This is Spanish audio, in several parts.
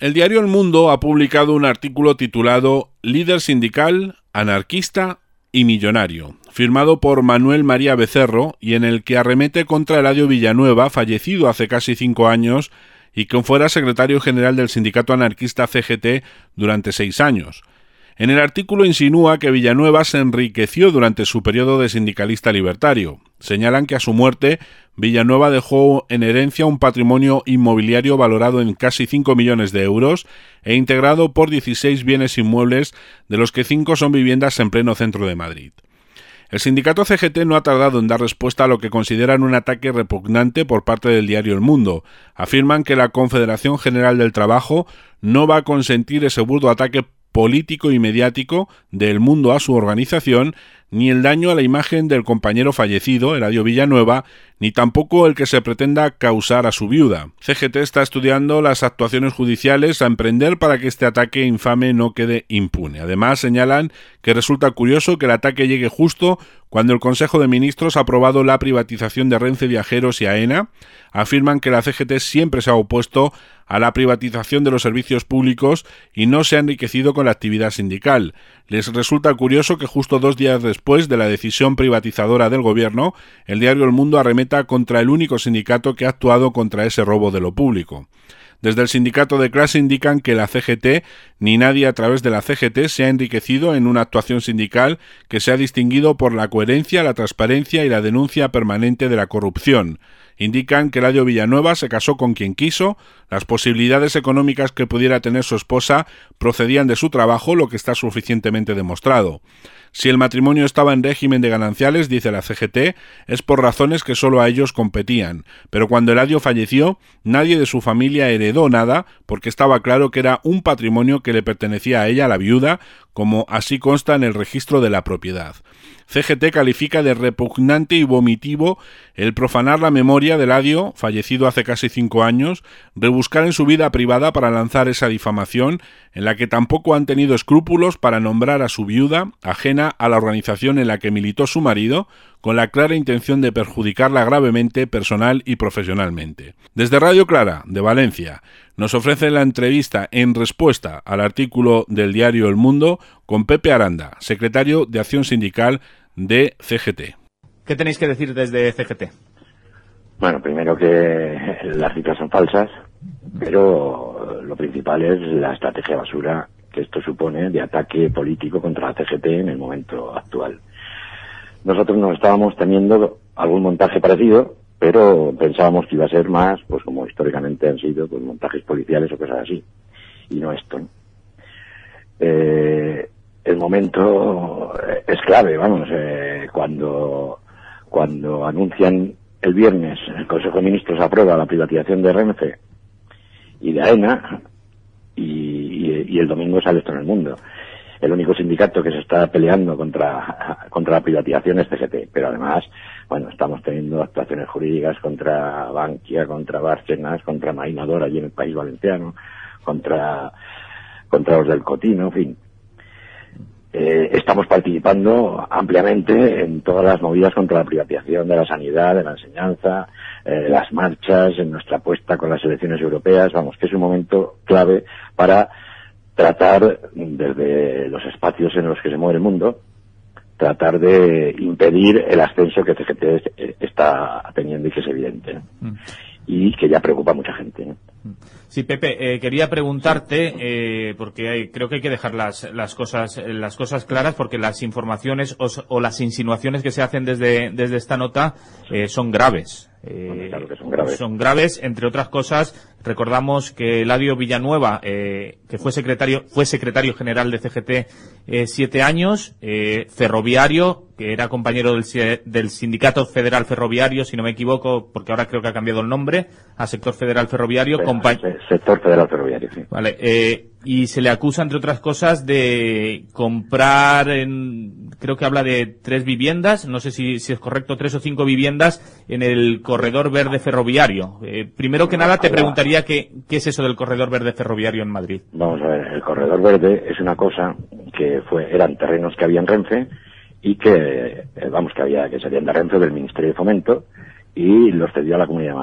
El diario El Mundo ha publicado un artículo titulado Líder sindical, anarquista y millonario, firmado por Manuel María Becerro, y en el que arremete contra Eladio Villanueva, fallecido hace casi 5 años, y que fuera secretario general del sindicato anarquista CGT durante 6 años. En el artículo insinúa que Villanueva se enriqueció durante su periodo de sindicalista libertario. Señalan que a su muerte, Villanueva dejó en herencia un patrimonio inmobiliario valorado en casi 5 millones de euros e integrado por 16 bienes inmuebles, de los que 5 son viviendas en pleno centro de Madrid. El sindicato CGT no ha tardado en dar respuesta a lo que consideran un ataque repugnante por parte del diario El Mundo. Afirman que la Confederación General del Trabajo no va a consentir ese burdo ataque político y mediático del Mundo a su organización, ni el daño a la imagen del compañero fallecido, Eladio Villanueva, ni tampoco el que se pretenda causar a su viuda. CGT está estudiando las actuaciones judiciales a emprender para que este ataque infame no quede impune. Además, señalan que resulta curioso que el ataque llegue justo cuando el Consejo de Ministros ha aprobado la privatización de Renfe Viajeros y AENA. Afirman que la CGT siempre se ha opuesto a la privatización de los servicios públicos y no se ha enriquecido con la actividad sindical. Les resulta curioso que justo 2 días después de la decisión privatizadora del gobierno, el diario El Mundo arremeta contra el único sindicato que ha actuado contra ese robo de lo público. Desde el sindicato de clase indican que la CGT, ni nadie a través de la CGT, se ha enriquecido en una actuación sindical que se ha distinguido por la coherencia, la transparencia y la denuncia permanente de la corrupción. Indican que Eladio Villanueva se casó con quien quiso, las posibilidades económicas que pudiera tener su esposa procedían de su trabajo, lo que está suficientemente demostrado. Si el matrimonio estaba en régimen de gananciales, dice la CGT, es por razones que solo a ellos competían, pero cuando Eladio falleció, nadie de su familia heredó nada, porque estaba claro que era un patrimonio que le pertenecía a ella, la viuda, como así consta en el registro de la propiedad. CGT califica de repugnante y vomitivo el profanar la memoria de Eladio, fallecido hace casi 5 años, rebuscar en su vida privada para lanzar esa difamación, en la que tampoco han tenido escrúpulos para nombrar a su viuda, ajena a la organización en la que militó su marido, con la clara intención de perjudicarla gravemente personal y profesionalmente. Desde Radio Clara, de Valencia, nos ofrece la entrevista en respuesta al artículo del diario El Mundo con Pepe Aranda, secretario de Acción Sindical de CGT. ¿Qué tenéis que decir desde CGT? Bueno, primero que las cifras son falsas, pero lo principal es la estrategia basura que esto supone de ataque político contra la CGT en el momento actual. Nosotros nos estábamos temiendo algún montaje parecido, pero pensábamos que iba a ser más, pues como históricamente han sido, pues montajes policiales o cosas así, y no esto, ¿no? El momento es clave, vamos, cuando anuncian el viernes, el Consejo de Ministros aprueba la privatización de Renfe y de AENA, y el domingo sale esto en El Mundo. El único sindicato que se está peleando contra la privatización es CGT, pero además, bueno, estamos teniendo actuaciones jurídicas contra Bankia, contra Bárcenas, contra Mainador allí en el País Valenciano, contra los del Cotino, en fin. Estamos participando ampliamente en todas las movidas contra la privatización de la sanidad, de la enseñanza, las marchas, en nuestra apuesta con las elecciones europeas. Vamos, que es un momento clave para tratar, desde los espacios en los que se mueve el mundo, tratar de impedir el ascenso que CGT está teniendo y que es evidente, ¿no? Y que ya preocupa a mucha gente, ¿no? Sí, Pepe, quería preguntarte, porque creo que hay que dejar las cosas claras, porque las informaciones o las insinuaciones que se hacen desde esta nota son graves. Claro que son graves. Son graves, entre otras cosas. Recordamos que Eladio Villanueva, que fue secretario general de CGT 7 años, ferroviario, que era compañero del Sindicato Federal Ferroviario, si no me equivoco, porque ahora creo que ha cambiado el nombre a Sector Federal Ferroviario. Sector Federal Ferroviario, sí. Vale, y se le acusa, entre otras cosas, de comprar, creo que habla de 3 viviendas, no sé si es correcto, 3 o 5 viviendas en el Corredor Verde Ferroviario. Primero que nada te preguntaría qué es eso del Corredor Verde Ferroviario en Madrid. Vamos a ver, el Corredor Verde es una cosa que eran terrenos que había en Renfe y que salían de Renfe, del Ministerio de Fomento, y los cedió a la Comunidad de Madrid.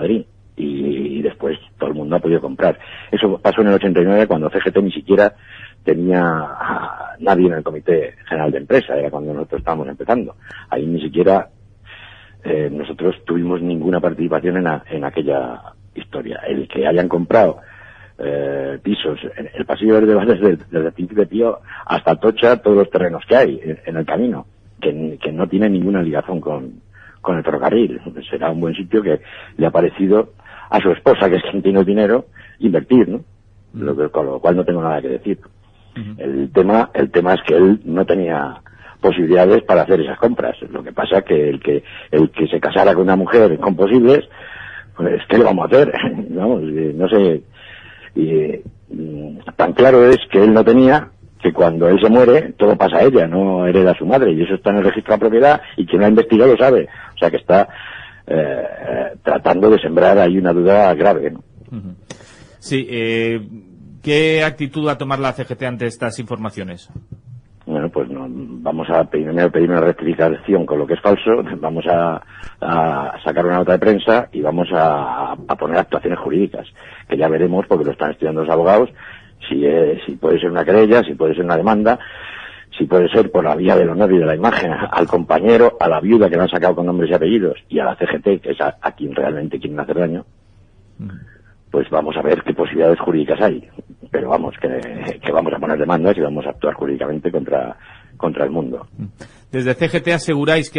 y después todo el mundo ha podido comprar. Eso pasó en el 89 cuando CGT ni siquiera tenía a nadie en el Comité General de Empresa, era cuando nosotros estábamos empezando. Ahí ni siquiera nosotros tuvimos ninguna participación en aquella historia. El que hayan comprado pisos en el pasillo verde va desde el Príncipe Pío hasta Atocha, todos los terrenos que hay en el camino, que no tiene ninguna ligación con el ferrocarril. Será un buen sitio que le ha parecido a su esposa, que es quien tiene el dinero, invertir, ¿no? Con lo cual no tengo nada que decir. El tema es que él no tenía posibilidades para hacer esas compras. Lo que pasa que el que se casara con una mujer con posibles, pues ¿qué le vamos a hacer? Vamos, no sé. Tan claro es que él no tenía, que cuando él se muere todo pasa a ella, no hereda a su madre, y eso está en el registro de la propiedad y quien lo ha investigado lo sabe. O sea que está tratando de sembrar ahí una duda grave, ¿no? Sí, ¿qué actitud va a tomar la CGT ante estas informaciones? Bueno, pues no, vamos a pedir una rectificación con lo que es falso, vamos a sacar una nota de prensa y vamos a poner actuaciones jurídicas, que ya veremos, porque lo están estudiando los abogados, si puede ser una querella, si puede ser una demanda, si puede ser por la vía del honor y de la imagen al compañero, a la viuda que lo han sacado con nombres y apellidos, y a la CGT, que es a quien realmente quieren hacer daño. Pues vamos a ver qué posibilidades jurídicas hay. Pero vamos, que vamos a poner demandas y vamos a actuar jurídicamente contra el mundo. Desde CGT aseguráis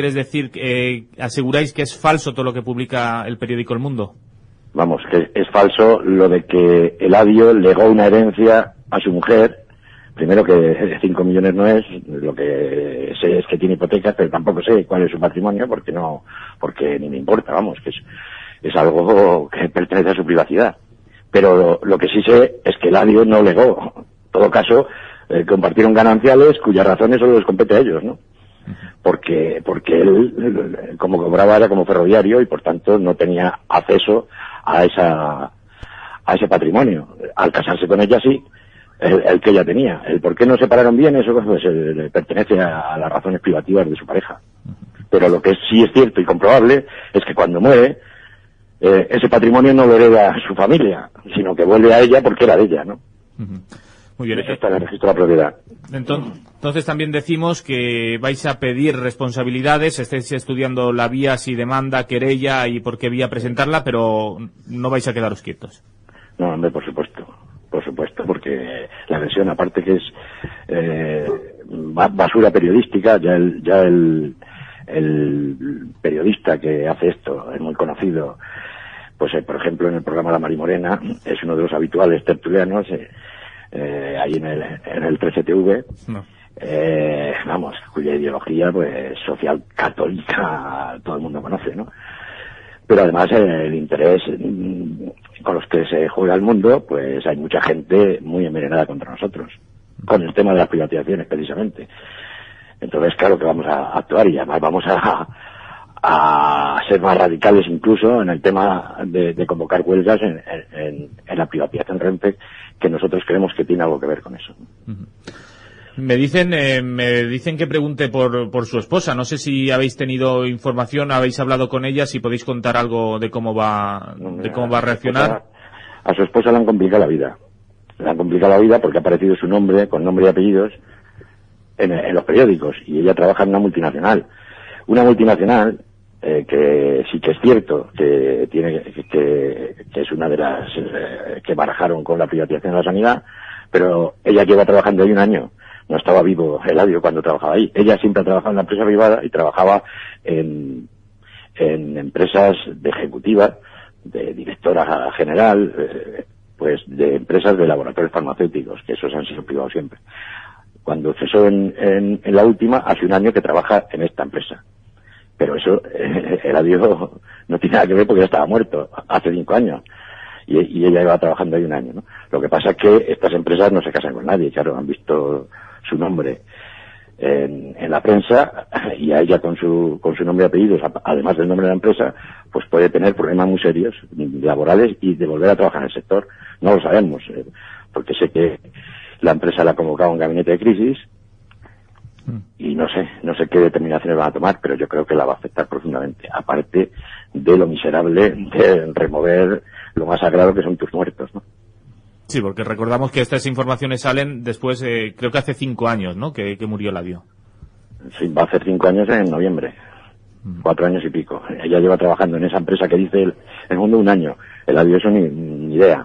que es falso todo lo que publica el periódico El Mundo. Vamos, que es falso lo de que Eladio legó una herencia a su mujer. Primero, que 5 millones no es, lo que sé es que tiene hipotecas, pero tampoco sé cuál es su patrimonio, porque ni me importa, vamos, que es algo que pertenece a su privacidad. Pero lo que sí sé es que Eladio no legó. En todo caso, compartieron gananciales cuyas razones solo les compete a ellos, ¿no? Porque él, como cobraba, era como ferroviario y por tanto no tenía acceso a ese patrimonio. Al casarse con ella sí, el que ella tenía. El por qué no separaron bien, eso pues, le pertenece a las razones privativas de su pareja. Pero lo que sí es cierto y comprobable es que cuando muere, ese patrimonio no lo hereda su familia, sino que vuelve a ella porque era de ella, ¿no? Muy bien. Eso está en el registro de la propiedad. Entonces también decimos que vais a pedir responsabilidades, estáis estudiando la vía, si demanda, querella y por qué vía presentarla, pero no vais a quedaros quietos. No, hombre, por supuesto, porque la versión, aparte que es basura periodística, ya el periodista que hace esto es muy conocido, pues por ejemplo en el programa La Marimorena es uno de los habituales tertulianos, ahí en el 13TV, no. Vamos, cuya ideología pues social católica todo el mundo conoce, ¿no? Pero además el interés con los que se juega el mundo, pues hay mucha gente muy envenenada contra nosotros, con el tema de las privatizaciones precisamente. Entonces, claro que vamos a actuar y además vamos a ser más radicales incluso en el tema de convocar huelgas en la privatización Renfe, que nosotros creemos que tiene algo que ver con eso. Me dicen que pregunte por su esposa. No sé si habéis tenido información, habéis hablado con ella, si podéis contar algo de cómo va a reaccionar. A su esposa le han complicado la vida. Le han complicado la vida porque ha aparecido su nombre, con nombre y apellidos, en los periódicos, y ella trabaja en una multinacional. Una multinacional que sí que es cierto que es una de las que barajaron con la privatización de la sanidad, pero ella lleva trabajando ahí un año. No estaba vivo Eladio cuando trabajaba ahí. Ella siempre ha trabajado en la empresa privada y trabajaba en empresas de ejecutiva, de directora general, pues de empresas de laboratorios farmacéuticos, que esos han sido privados siempre. Cuando cesó en la última, hace un año que trabaja en esta empresa. Pero eso, Eladio no tiene nada que ver porque ya estaba muerto hace 5 años. Y ella iba trabajando ahí un año, ¿no? Lo que pasa es que estas empresas no se casan con nadie, claro, han visto su nombre en la prensa, y a ella con su nombre y apellidos, además del nombre de la empresa, pues puede tener problemas muy serios, laborales, y de volver a trabajar en el sector. No lo sabemos, porque sé que la empresa la ha convocado a un gabinete de crisis, y no sé qué determinaciones van a tomar, pero yo creo que la va a afectar profundamente, aparte de lo miserable de remover lo más sagrado que son tus muertos, ¿no? Sí, porque recordamos que estas informaciones salen después, creo que hace 5 años, ¿no?, que murió Eladio. Sí, va a hacer 5 años en noviembre. 4 años y pico. Ella lleva trabajando en esa empresa que dice el mundo 1 año. Eladio eso ni idea.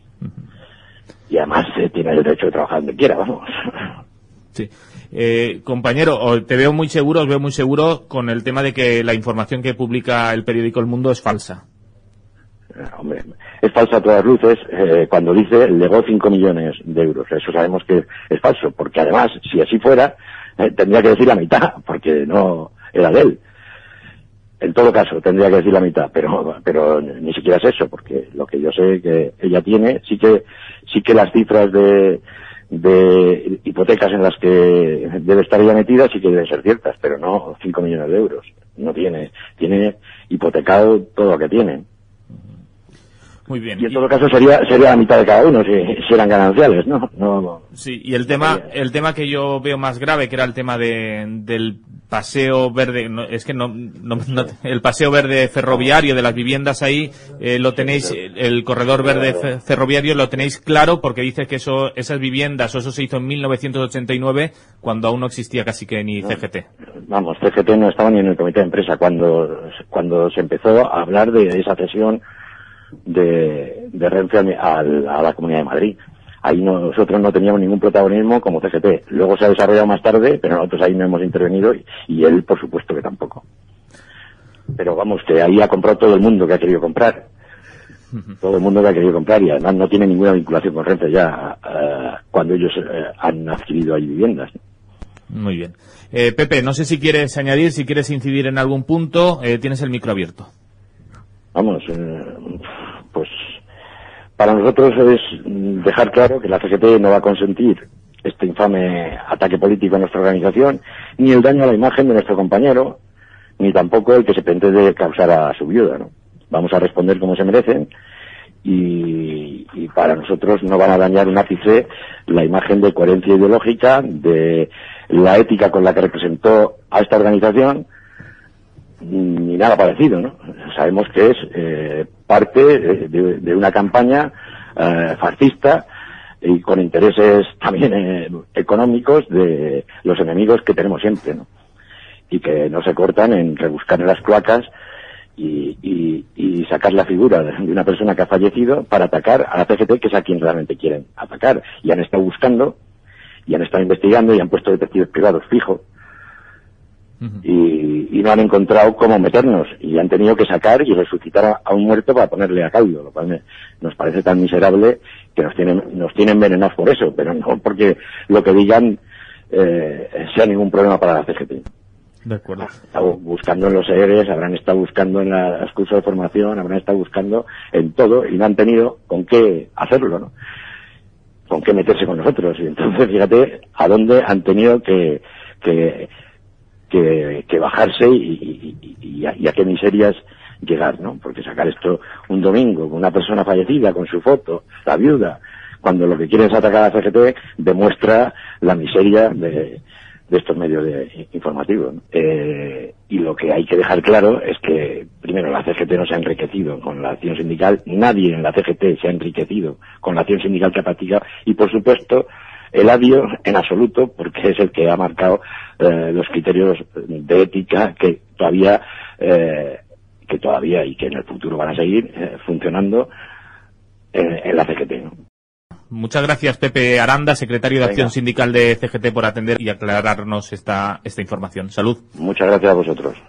Y además tiene el derecho de trabajar donde quiera, vamos. Sí. Compañero, te veo muy seguro, os veo muy seguro con el tema de que la información que publica el periódico El Mundo es falsa. Hombre, es falsa a todas luces cuando dice legó 5 millones de euros. Eso sabemos que es falso, porque además, si así fuera, tendría que decir la mitad, porque no era de él. En todo caso, tendría que decir la mitad, pero ni siquiera es eso, porque lo que yo sé que ella tiene, sí que las cifras de hipotecas en las que debe estar ella metida sí que deben ser ciertas, pero no 5 millones de euros. No tiene hipotecado todo lo que tiene. Muy bien. Y en todo caso sería la mitad de cada uno si eran gananciales, ¿no? Sí, y el tema que yo veo más grave, que era el tema del paseo verde, el paseo verde ferroviario de las viviendas ahí, lo tenéis, el corredor verde ferroviario lo tenéis claro, porque dice que esas viviendas, o eso se hizo en 1989, cuando aún no existía casi que ni CGT. Vamos, CGT no estaba ni en el comité de empresa cuando se empezó a hablar de esa cesión de Renfe a la Comunidad de Madrid. Ahí nosotros no teníamos ningún protagonismo como CGT. Luego se ha desarrollado más tarde, pero nosotros ahí no hemos intervenido y él, por supuesto, que tampoco. Pero vamos, que ahí ha comprado todo el mundo que ha querido comprar. Todo el mundo que ha querido comprar, y además no tiene ninguna vinculación con Renfe ya cuando ellos han adquirido ahí viviendas. Muy bien. Pepe, no sé si quieres añadir, si quieres incidir en algún punto, tienes el micro abierto. Vamos, pues para nosotros es dejar claro que la CGT no va a consentir este infame ataque político a nuestra organización, ni el daño a la imagen de nuestro compañero, ni tampoco el que se pretende causar a su viuda, ¿no? Vamos a responder como se merecen y para nosotros no van a dañar un ápice la imagen de coherencia ideológica, de la ética con la que representó a esta organización, ni nada parecido, ¿no? Sabemos que es parte de una campaña fascista y con intereses también económicos de los enemigos que tenemos siempre, ¿no? Y que no se cortan en rebuscar en las cloacas y sacar la figura de una persona que ha fallecido para atacar a la CGT, que es a quien realmente quieren atacar. Y han estado buscando, y han estado investigando, y han puesto detectives privados fijos, y no han encontrado cómo meternos, y han tenido que sacar y resucitar a un muerto para ponerle a caldo, lo cual nos parece tan miserable que nos tienen envenenados por eso, pero no porque lo que digan sea ningún problema para la CGT. De acuerdo. Han estado buscando en los ERES, habrán estado buscando en los cursos de formación, habrán estado buscando en todo y no han tenido con qué hacerlo, ¿no? Con qué meterse con nosotros. Y entonces fíjate a dónde han tenido que bajarse y a qué miserias llegar, ¿no? Porque sacar esto un domingo con una persona fallecida, con su foto, la viuda, cuando lo que quieren es atacar a la CGT, demuestra la miseria de estos medios informativos, ¿no? Y lo que hay que dejar claro es que, primero, la CGT no se ha enriquecido con la acción sindical, nadie en la CGT se ha enriquecido con la acción sindical que ha practicado, y por supuesto, Eladio en absoluto, porque es el que ha marcado los criterios de ética que todavía y que en el futuro van a seguir funcionando en la CGT, ¿no? Muchas gracias, Pepe Aranda, secretario de Acción Sindical de CGT, por atender y aclararnos esta información. Salud. Muchas gracias a vosotros.